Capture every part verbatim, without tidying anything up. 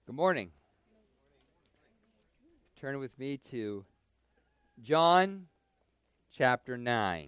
Good morning. Turn with me to John chapter nine.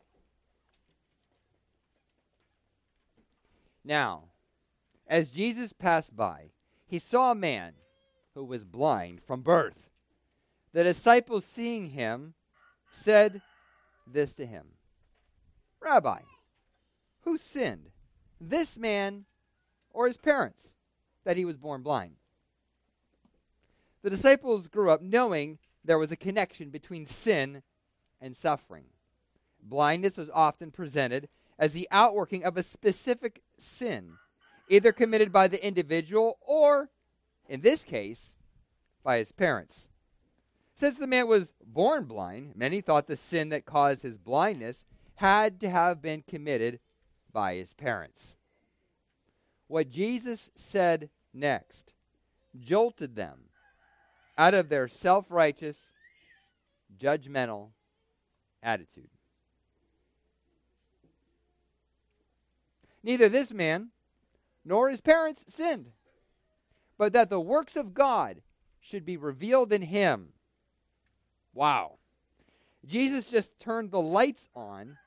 Now, as Jesus passed by, he saw a man who was blind from birth. The disciples, seeing him, said this to him, "Rabbi, who sinned, this man or his parents, that he was born blind?" The disciples grew up knowing there was a connection between sin and suffering. Blindness was often presented as the outworking of a specific sin, either committed by the individual or, in this case, by his parents. Since the man was born blind, many thought the sin that caused his blindness had to have been committed by his parents. What Jesus said next jolted them out of their self-righteous, judgmental attitude. Neither this man nor his parents sinned, but that the works of God should be revealed in him. Wow. Jesus just turned the lights on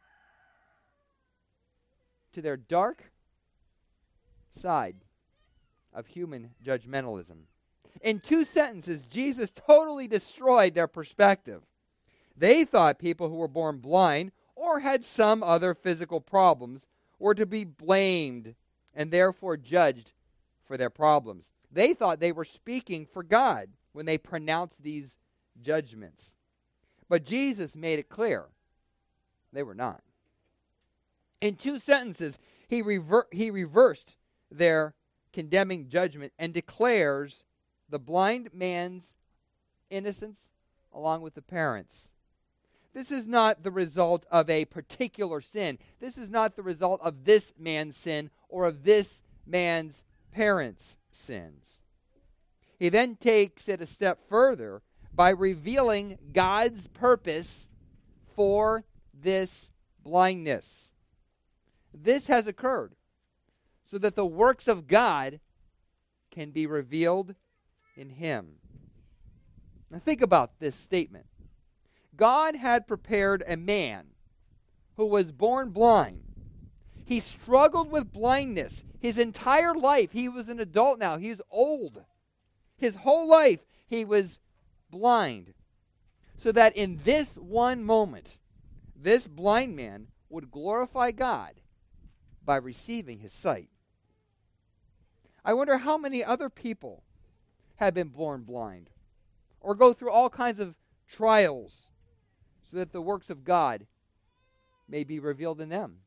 to their dark side of human judgmentalism. In two sentences, Jesus totally destroyed their perspective. They thought people who were born blind or had some other physical problems were to be blamed and therefore judged for their problems. They thought they were speaking for God when they pronounced these judgments. But Jesus made it clear they were not. In two sentences, he, rever- he reversed their condemning judgment and declares the blind man's innocence along with the parents. This is not the result of a particular sin. This is not the result of this man's sin or of this man's parents' sins. He then takes it a step further by revealing God's purpose for this blindness. This has occurred so that the works of God can be revealed in him. Now think about this statement. God had prepared a man who was born blind. He struggled with blindness his entire life. He was an adult now. He's old. His whole life he was blind. So that in this one moment, this blind man would glorify God by receiving his sight. I wonder how many other people have been born blind or go through all kinds of trials so that the works of God may be revealed in them.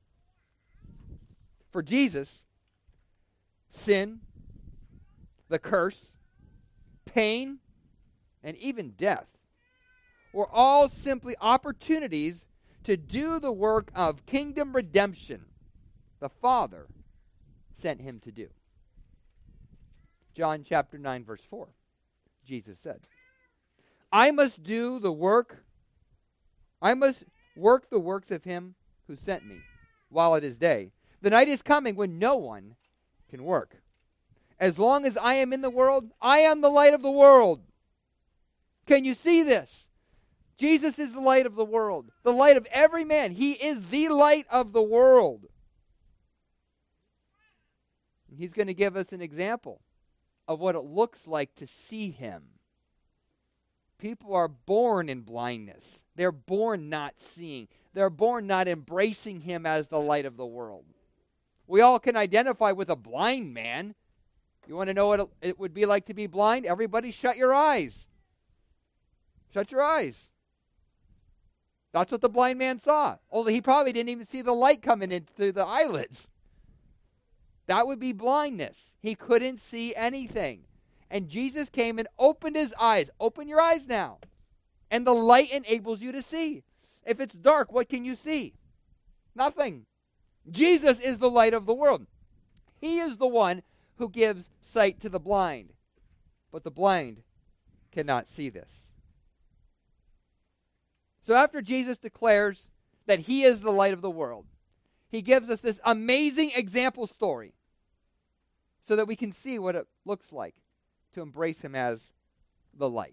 For Jesus, sin, the curse, pain, and even death were all simply opportunities to do the work of kingdom redemption the Father sent him to do. John chapter nine, verse four, Jesus said, I must do the work, I must work the works of him who sent me while it is day. The night is coming when no one can work. As long as I am in the world, I am the light of the world. Can you see this? Jesus is the light of the world, the light of every man. He is the light of the world. He's going to give us an example of what it looks like to see him. People are born in blindness. They're born not seeing. They're born not embracing him as the light of the world. We all can identify with a blind man. You want to know what it would be like to be blind? Everybody shut your eyes. Shut your eyes. That's what the blind man saw. Only he probably didn't even see the light coming in through the eyelids. That would be blindness. He couldn't see anything. And Jesus came and opened his eyes. Open your eyes now. And the light enables you to see. If it's dark, what can you see? Nothing. Jesus is the light of the world. He is the one who gives sight to the blind. But the blind cannot see this. So after Jesus declares that he is the light of the world, he gives us this amazing example story so that we can see what it looks like to embrace him as the light.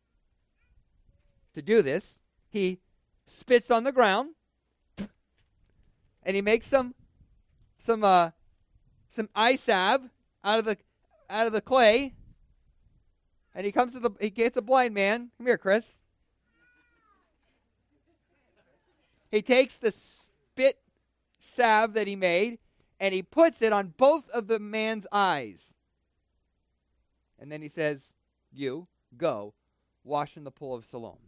To do this, he spits on the ground, and he makes some some uh, some eye salve out of the out of the clay, and he comes to the he gets a blind man. Come here, Chris. He takes the spit salve that he made, and he puts it on both of the man's eyes. And then he says, "You go wash in the pool of Siloam."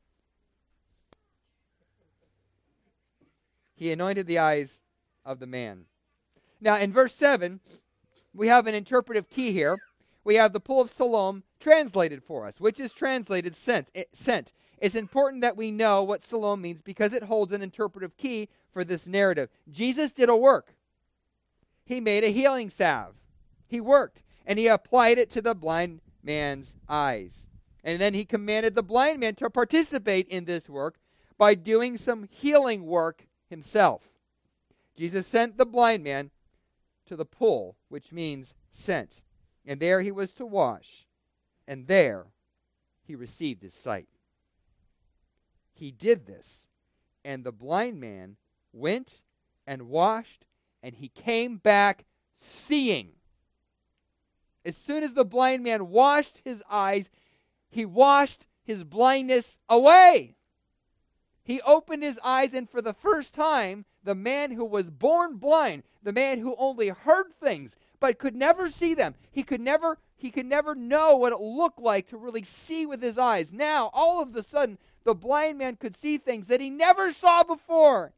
He anointed the eyes of the man. Now, in verse seven, we have an interpretive key here. We have the pool of Siloam translated for us, which is translated sent. It, sent. It's important that we know what Siloam means because it holds an interpretive key for this narrative. Jesus did a work. He made a healing salve. He worked, and he applied it to the blind man's eyes. And then he commanded the blind man to participate in this work by doing some healing work himself. Jesus sent the blind man to the pool, which means sent. And there he was to wash. And there he received his sight. He did this, and the blind man went and washed, and he came back seeing. As soon as the blind man washed his eyes, he washed his blindness away. He opened his eyes, and for the first time, the man who was born blind, the man who only heard things but could never see them, he could never, he could never know what it looked like to really see with his eyes. Now, all of a sudden, the blind man could see things that he never saw before.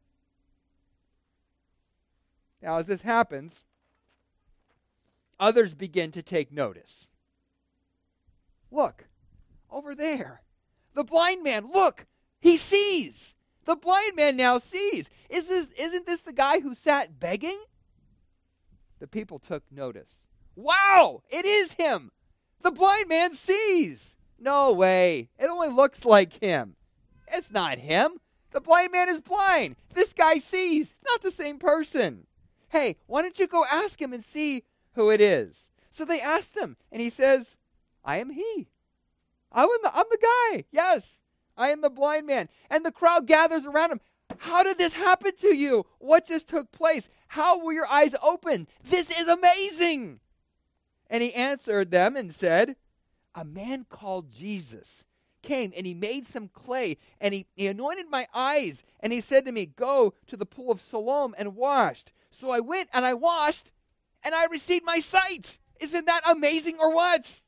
Now, as this happens, others begin to take notice. Look, over there, the blind man, look, he sees. The blind man now sees. Is this, isn't this the guy who sat begging? The people took notice. Wow, it is him. The blind man sees. No way. It only looks like him. It's not him. The blind man is blind. This guy sees. It's not the same person. Hey, why don't you go ask him and see who it is? So they asked him, and he says, I am he. I'm the, I'm the guy. Yes, I am the blind man. And the crowd gathers around him. How did this happen to you? What just took place? How were your eyes opened? This is amazing. And he answered them and said, a man called Jesus came and he made some clay and he, he anointed my eyes. And he said to me, go to the pool of Siloam and washed. So I went and I washed and I received my sight. Isn't that amazing or what?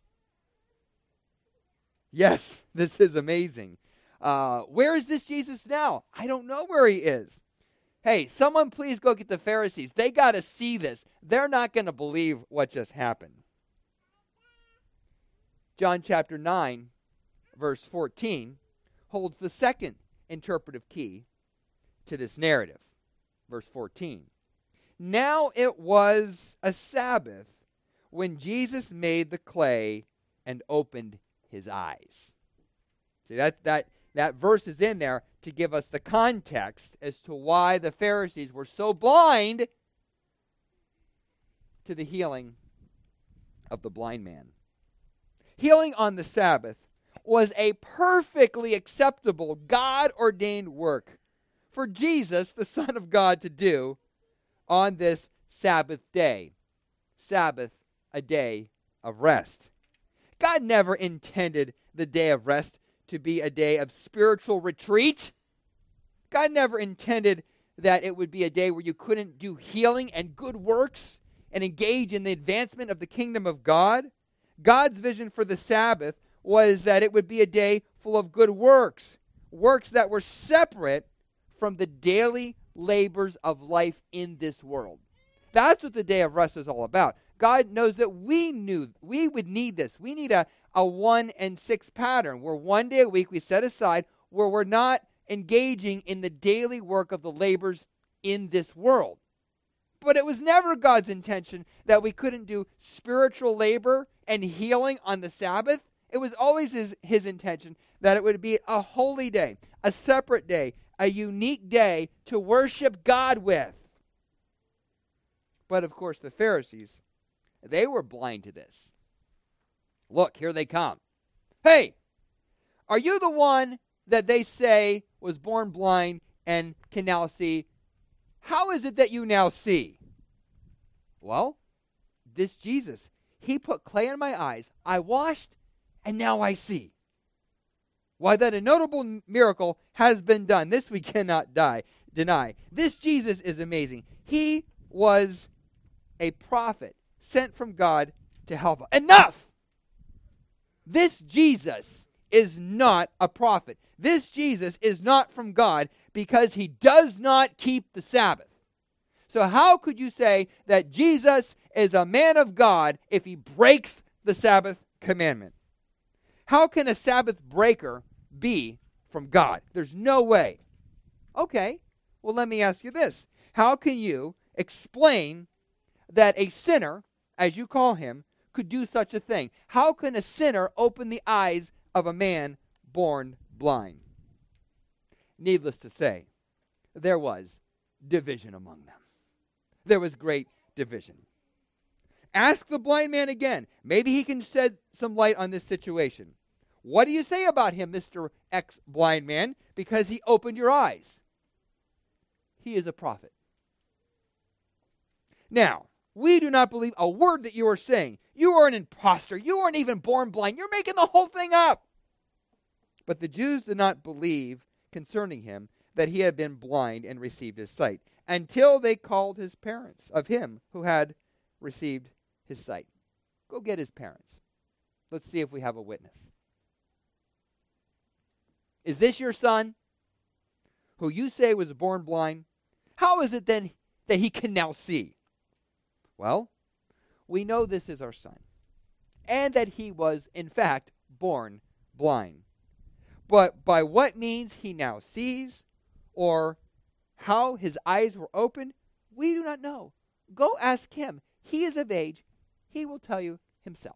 Yes, this is amazing. Uh, where is this Jesus now? I don't know where he is. Hey, someone please go get the Pharisees. They got to see this. They're not going to believe what just happened. John chapter nine, verse fourteen, holds the second interpretive key to this narrative. Verse fourteen. Now it was a Sabbath when Jesus made the clay and opened his eyes. See, that, that, that verse is in there to give us the context as to why the Pharisees were so blind to the healing of the blind man. Healing on the Sabbath was a perfectly acceptable, God-ordained work for Jesus, the Son of God, to do on this Sabbath day. Sabbath, a day of rest. God never intended the day of rest to be a day of spiritual retreat. God never intended that it would be a day where you couldn't do healing and good works and engage in the advancement of the kingdom of God. God's vision for the Sabbath was that it would be a day full of good works, works that were separate from the daily labors of life in this world. That's what the day of rest is all about. God knows that we knew we would need this. We need a, a one and six pattern where one day a week we set aside where we're not engaging in the daily work of the labors in this world. But it was never God's intention that we couldn't do spiritual labor and healing on the Sabbath. It was always his, his intention that it would be a holy day, a separate day, a unique day to worship God with. But of course the Pharisees, they were blind to this. Look, here they come. Hey, are you the one that they say was born blind and can now see? How is it that you now see? Well, this Jesus, he put clay in my eyes. I washed, and now I see. Why, that a notable miracle has been done. This we cannot die, deny. This Jesus is amazing. He was a prophet sent from God to help us. Enough! This Jesus is not a prophet. This Jesus is not from God because he does not keep the Sabbath. So how could you say that Jesus is a man of God if he breaks the Sabbath commandment? How can a Sabbath breaker be from God? There's no way. Okay, well, let me ask you this. How can you explain that a sinner, as you call him, could do such a thing? How can a sinner open the eyes of a man born blind? Needless to say, there was division among them. There was great division. Ask the blind man again. Maybe he can shed some light on this situation. What do you say about him, Mister X blind man? Because he opened your eyes. He is a prophet. Now, we do not believe a word that you are saying. You are an imposter. You aren't even born blind. You're making the whole thing up. But the Jews did not believe concerning him that he had been blind and received his sight, until they called his parents of him who had received his sight. Go get his parents. Let's see if we have a witness. Is this your son, who you say was born blind? How is it then that he can now see? Well, we know this is our son, and that he was, in fact, born blind. But by what means he now sees, or how his eyes were opened, we do not know. Go ask him. He is of age. He will tell you himself.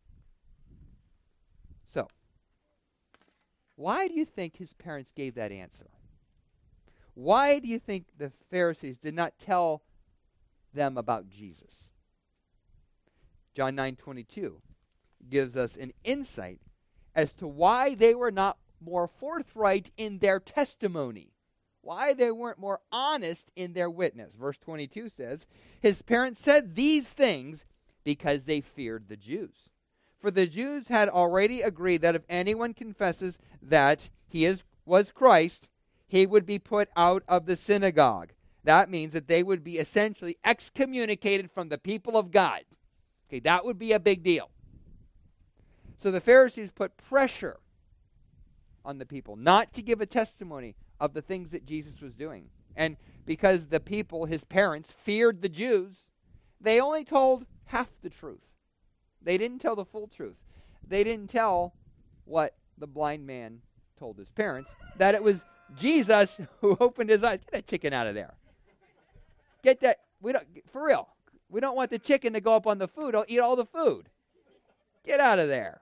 So, why do you think his parents gave that answer? Why do you think the Pharisees did not tell them about Jesus? John nine twenty-two gives us an insight as to why they were not more forthright in their testimony, why they weren't more honest in their witness. Verse twenty-two says, his parents said these things because they feared the Jews. For the Jews had already agreed that if anyone confesses that he is was Christ, he would be put out of the synagogue. That means that they would be essentially excommunicated from the people of God. Okay, that would be a big deal. So the Pharisees put pressure on the people not to give a testimony of the things that Jesus was doing. And because the people, his parents, feared the Jews, they only told half the truth. They didn't tell the full truth. They didn't tell what the blind man told his parents, that it was Jesus who opened his eyes. Get that chicken out of there. Get that. We don't, for real. We don't want the chicken to go up on the food. I'll eat all the food. Get out of there.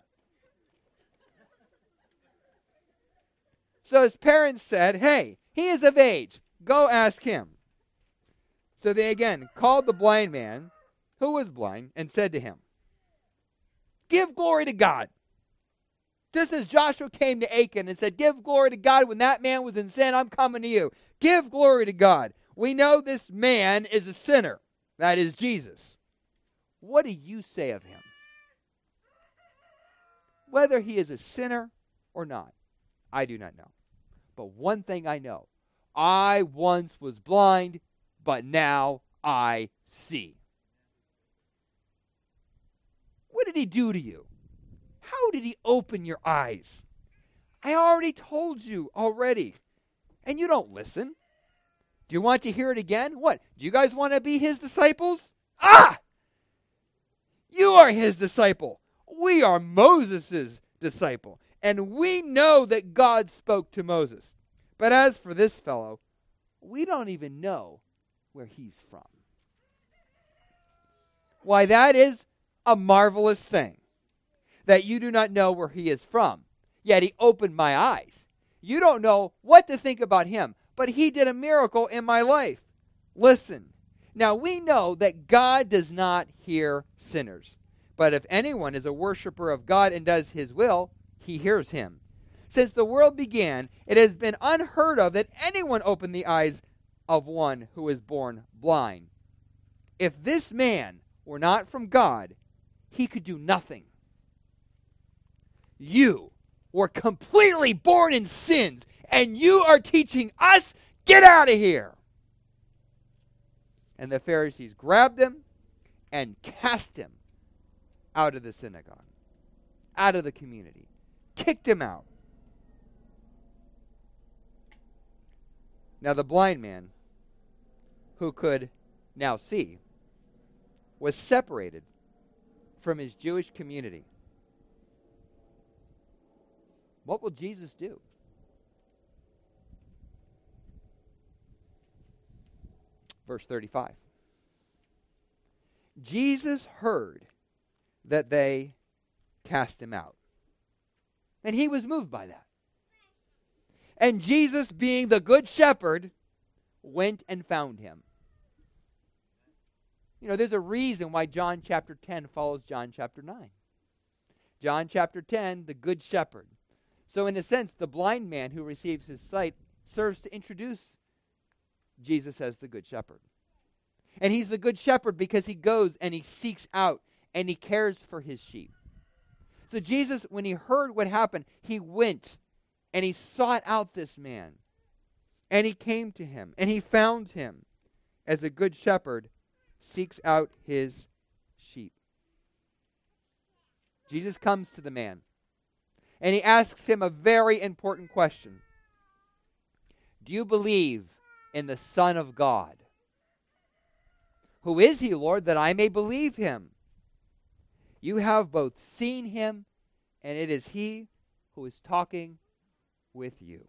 So his parents said, hey, he is of age. Go ask him. So they again called the blind man, who was blind, and said to him, give glory to God. Just as Joshua came to Achan and said, give glory to God when that man was in sin, I'm coming to you. Give glory to God. We know this man is a sinner. That is Jesus. What do you say of him? Whether he is a sinner or not, I do not know. But one thing I know, I once was blind, but now I see. What did he do to you? How did he open your eyes? I already told you already, and you don't listen. Do you want to hear it again? What? Do you guys want to be his disciples? Ah! You are his disciple. We are Moses' disciple. And we know that God spoke to Moses. But as for this fellow, we don't even know where he's from. Why, that is a marvelous thing, that you do not know where he is from. Yet he opened my eyes. You don't know what to think about him, but he did a miracle in my life. Listen, now we know that God does not hear sinners, But if anyone is a worshiper of God and does his will, he hears him. Since the world began, it has been unheard of that anyone opened the eyes of one who is born blind. If this man were not from God, he could do nothing. You were completely born in sins, and you are teaching us, get out of here. And the Pharisees grabbed him and cast him out of the synagogue, out of the community, kicked him out. Now the blind man, who could now see, was separated from his Jewish community. What will Jesus do? Verse thirty-five. Jesus heard that they cast him out, and he was moved by that. And Jesus, being the good shepherd, went and found him. You know, there's a reason why John chapter ten follows John chapter nine. John chapter ten, the good shepherd. So in a sense, the blind man who receives his sight serves to introduce Jesus as the good shepherd. And he's the good shepherd because he goes and he seeks out and he cares for his sheep. So Jesus, when he heard what happened, he went and he sought out this man. And he came to him and he found him as a good shepherd seeks out his sheep. Jesus comes to the man and he asks him a very important question. Do you believe in the Son of God? Who is he, Lord, that I may believe him? You have both seen him, and it is he who is talking with you.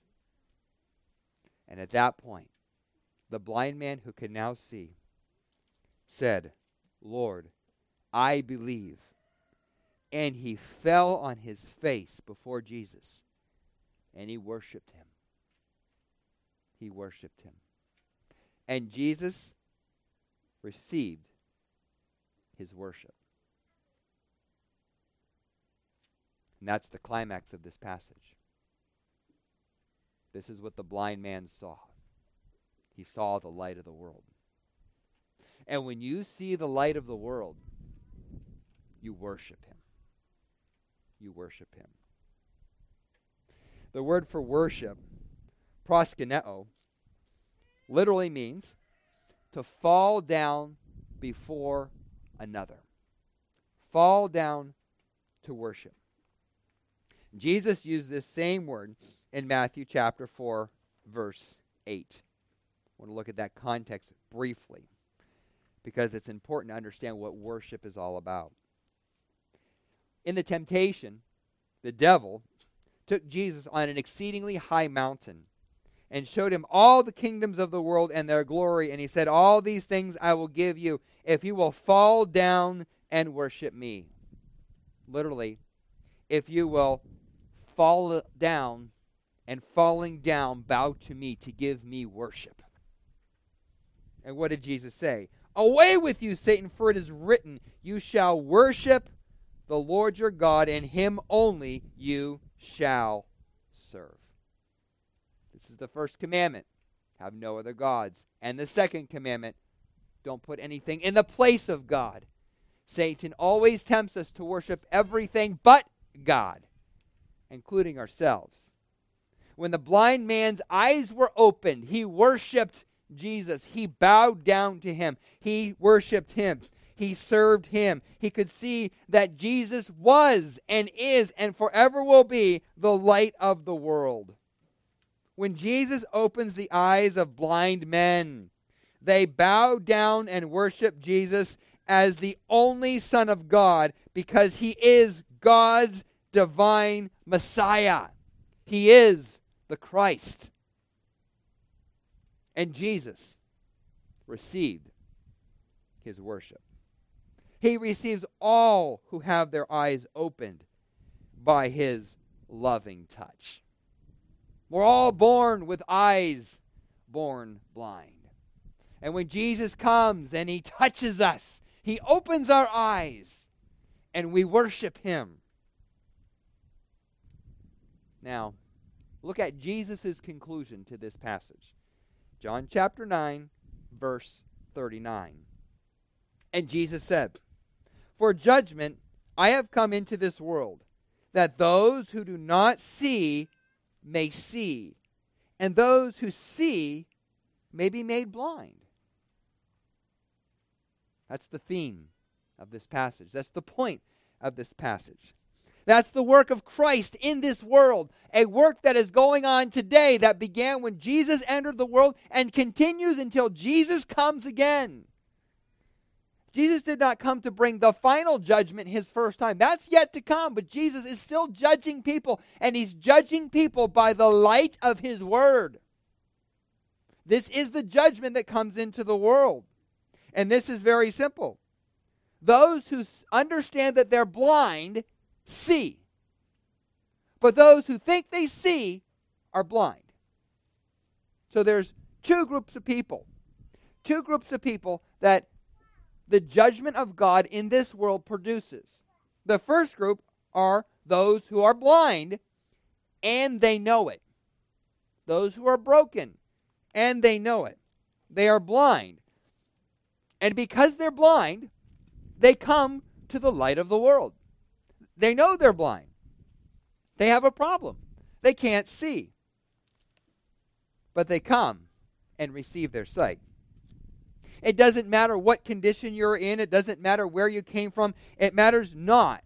And at that point, the blind man who could now see said, Lord, I believe. And he fell on his face before Jesus, and he worshiped him. He worshiped him. And Jesus received his worship. And that's the climax of this passage. This is what the blind man saw. He saw the light of the world. And when you see the light of the world, you worship him. You worship him. The word for worship, proskuneo, literally means to fall down before another. Fall down to worship. Jesus used this same word in Matthew chapter four, verse eight. I want to look at that context briefly because it's important to understand what worship is all about. In the temptation, the devil took Jesus on an exceedingly high mountain and showed him all the kingdoms of the world and their glory. And he said, all these things I will give you if you will fall down and worship me. Literally, if you will fall down and falling down, bow to me to give me worship. And what did Jesus say? Away with you, Satan, for it is written, you shall worship the Lord your God, and him only you shall serve. This is the first commandment. Have no other gods. And the second commandment, don't put anything in the place of God. Satan always tempts us to worship everything but God, including ourselves. When the blind man's eyes were opened, he worshiped Jesus. He bowed down to him. He worshiped him. He served him. He could see that Jesus was and is and forever will be the light of the world. When Jesus opens the eyes of blind men, they bow down and worship Jesus as the only Son of God because he is God's divine Messiah. He is the Christ. And Jesus received his worship. He receives all who have their eyes opened by his loving touch. We're all born with eyes born blind. And when Jesus comes and he touches us, he opens our eyes. and we worship him. Now, look at Jesus' conclusion to this passage. John chapter nine, verse thirty-nine. And Jesus said, "For judgment I have come into this world, that those who do not see may see, and those who see may be made blind." That's the theme of this passage. That's the point of this passage. That's the work of Christ in this world, a work that is going on today that began when Jesus entered the world and continues until Jesus comes again. Jesus did not come to bring the final judgment his first time. That's yet to come, but Jesus is still judging people, and he's judging people by the light of his word. This is the judgment that comes into the world. And this is very simple. Those who understand that they're blind see. But those who think they see are blind. So there's two groups of people. Two groups of people that the judgment of God in this world produces. The first group are those who are blind and they know it. Those who are broken and they know it. They are blind. And because they're blind, they come to the light of the world. They know they're blind. They have a problem. They can't see. But they come and receive their sight. It doesn't matter what condition you're in. It doesn't matter where you came from. It matters not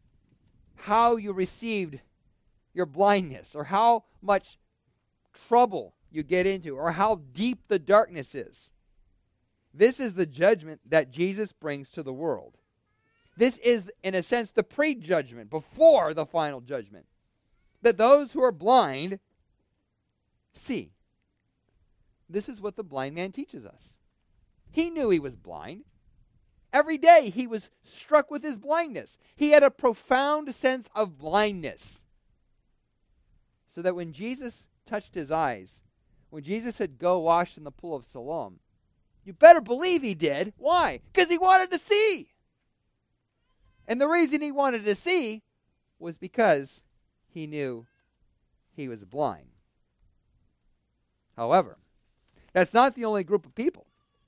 how you received your blindness or how much trouble you get into or how deep the darkness is. This is the judgment that Jesus brings to the world. This is, in a sense, the pre-judgment, before the final judgment. That those who are blind see. This is what the blind man teaches us. He knew he was blind. Every day he was struck with his blindness. He had a profound sense of blindness. So that when Jesus touched his eyes, when Jesus said, "Go wash in the pool of Siloam," you better believe he did. Why? Because he wanted to see. And the reason he wanted to see was because he knew he was blind. However, that's not the only group of people.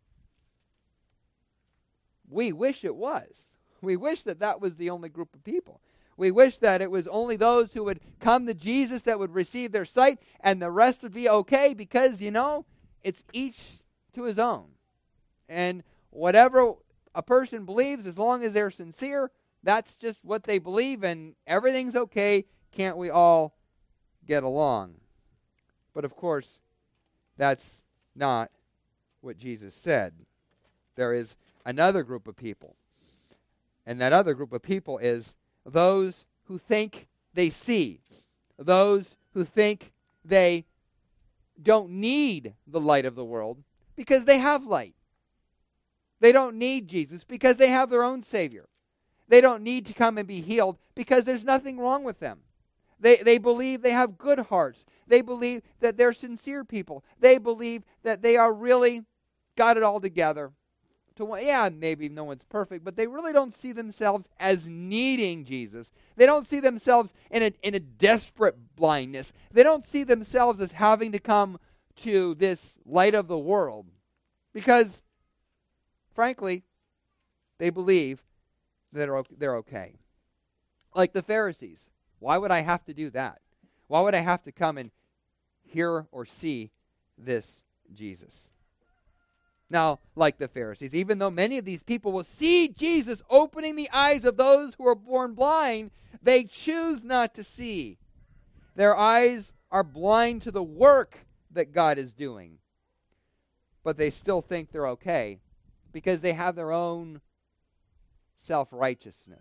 We wish it was. We wish that that was the only group of people. We wish that it was only those who would come to Jesus that would receive their sight and the rest would be okay because, you know, it's each to his own. And whatever a person believes, as long as they're sincere, that's just what they believe and everything's okay. Can't we all get along? But of course, that's not what Jesus said. There is another group of people. And that other group of people is those who think they see. Those who think they don't need the light of the world because they have light. They don't need Jesus because they have their own Savior. They don't need to come and be healed because there's nothing wrong with them. They, they believe they have good hearts. They believe that they're sincere people. They believe that they are really got it all together. To, yeah, maybe no one's perfect, but they really don't see themselves as needing Jesus. They don't see themselves in a, in a desperate blindness. They don't see themselves as having to come to this light of the world because, frankly, they believe that are, they're okay. Like the Pharisees. Why would I have to do that? Why would I have to come and hear or see this Jesus? Now, like the Pharisees, even though many of these people will see Jesus opening the eyes of those who are born blind, they choose not to see. Their eyes are blind to the work that God is doing. But they still think they're okay because they have their own self-righteousness.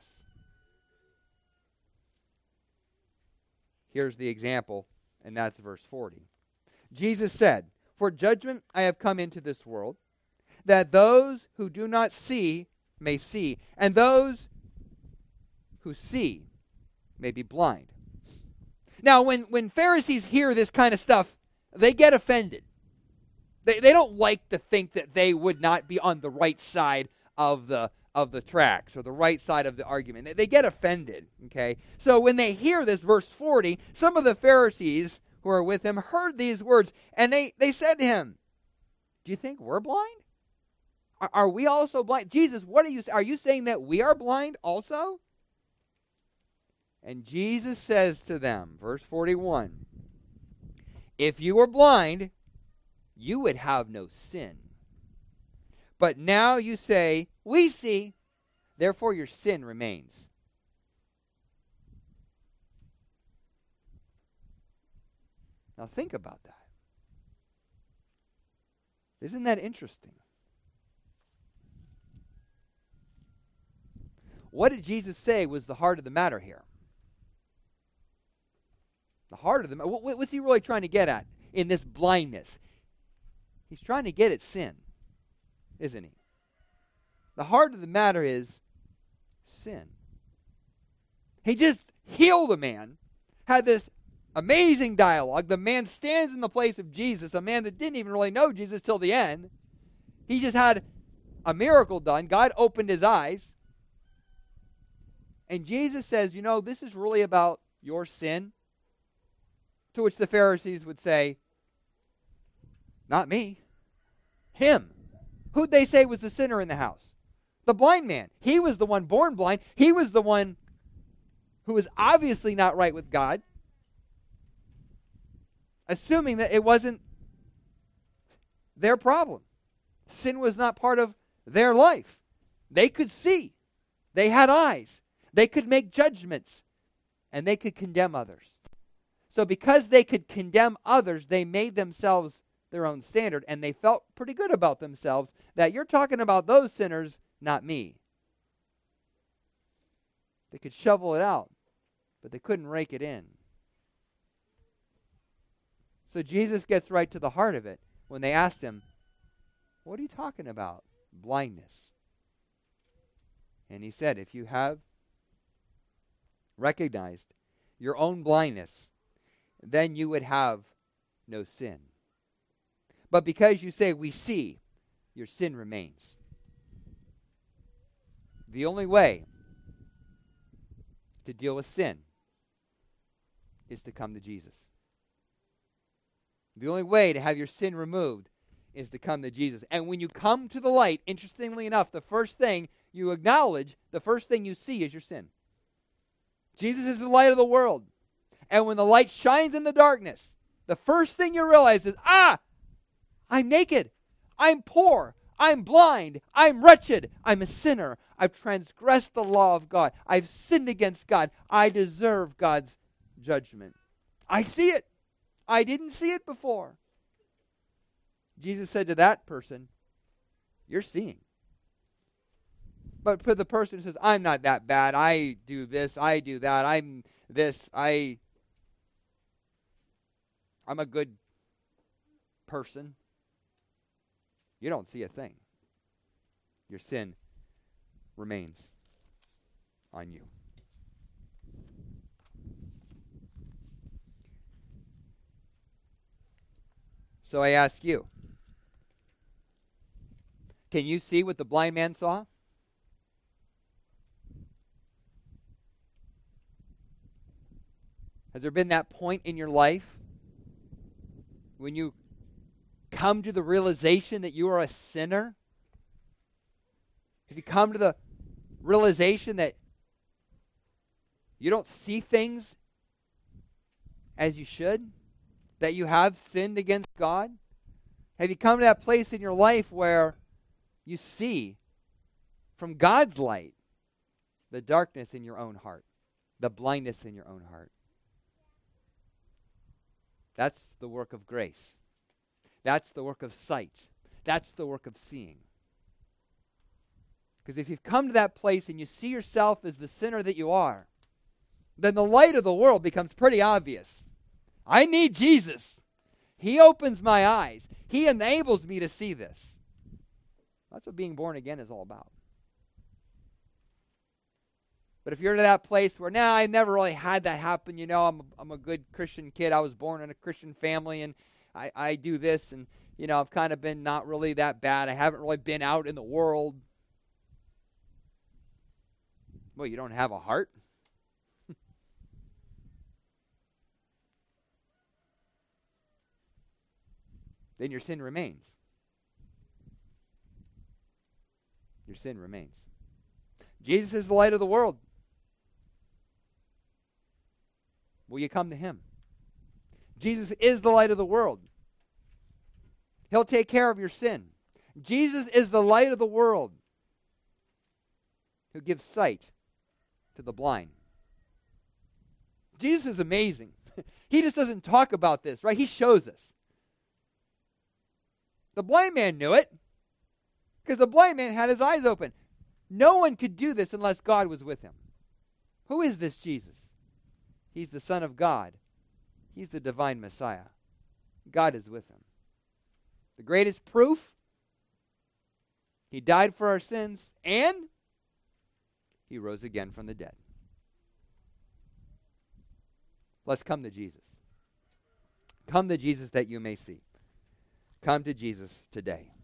Here's the example, and that's verse forty. Jesus said, "For judgment I have come into this world, that those who do not see may see, and those who see may be blind." Now, when, when Pharisees hear this kind of stuff, they get offended. They, they don't like to think that they would not be on the right side of the of the tracks or the right side of the argument. They, they get offended, okay? So when they hear this, verse forty, some of the Pharisees who are with him heard these words, and they, they said to him, do you think we're blind? Are, are we also blind? Jesus, what are you, are you saying that we are blind also? And Jesus says to them, verse forty-one, if you were blind, you would have no sin. But now you say, we see, therefore your sin remains. Now think about that. Isn't that interesting? What did Jesus say was the heart of the matter here? The heart of the matter. What's he really trying to get at in this blindness? He's trying to get at sin, isn't he? The heart of the matter is sin. He just healed a man, had this amazing dialogue. The man stands in the place of Jesus, a man that didn't even really know Jesus till the end. He just had a miracle done. God opened his eyes. And Jesus says, you know, this is really about your sin. To which the Pharisees would say, not me. Him. Who'd they say was the sinner in the house? The blind man. He was the one born blind. He was the one who was obviously not right with God. Assuming that it wasn't their problem. Sin was not part of their life. They could see. They had eyes. They could make judgments. And they could condemn others. So because they could condemn others, they made themselves their own standard, and they felt pretty good about themselves that you're talking about those sinners, not me. They could shovel it out, but they couldn't rake it in. So Jesus gets right to the heart of it when they asked him, what are you talking about? Blindness. And he said, if you have recognized your own blindness, then you would have no sin. But because you say, we see, your sin remains. The only way to deal with sin is to come to Jesus. The only way to have your sin removed is to come to Jesus. And when you come to the light, interestingly enough, the first thing you acknowledge, the first thing you see is your sin. Jesus is the light of the world. And when the light shines in the darkness, the first thing you realize is, ah, I'm naked. I'm poor. I'm blind. I'm wretched. I'm a sinner. I've transgressed the law of God. I've sinned against God. I deserve God's judgment. I see it. I didn't see it before. Jesus said to that person, you're seeing. But for the person who says, I'm not that bad. I do this. I do that. I'm this. I... I'm a good person. You don't see a thing. Your sin remains on you. So I ask you, can you see what the blind man saw? Has there been that point in your life when you come to the realization that you are a sinner? Have you come to the realization that you don't see things as you should? That you have sinned against God? Have you come to that place in your life where you see from God's light the darkness in your own heart, the blindness in your own heart? That's the work of grace. That's the work of sight. That's the work of seeing. Because if you've come to that place and you see yourself as the sinner that you are, then the light of the world becomes pretty obvious. I need Jesus. He opens my eyes. He enables me to see this. That's what being born again is all about. But if you're to that place where, nah, I never really had that happen, you know, I'm a, I'm a good Christian kid. I was born in a Christian family, and I, I do this, and, you know, I've kind of been not really that bad. I haven't really been out in the world. Well, you don't have a heart? Then your sin remains. Your sin remains. Jesus is the light of the world. Will you come to him? Jesus is the light of the world. He'll take care of your sin. Jesus is the light of the world who gives sight to the blind. Jesus is amazing. He just doesn't talk about this, right? He shows us. The blind man knew it because the blind man had his eyes open. No one could do this unless God was with him. Who is this Jesus? He's the Son of God. He's the divine Messiah. God is with him. The greatest proof, he died for our sins and he rose again from the dead. Let's come to Jesus. Come to Jesus that you may see. Come to Jesus today.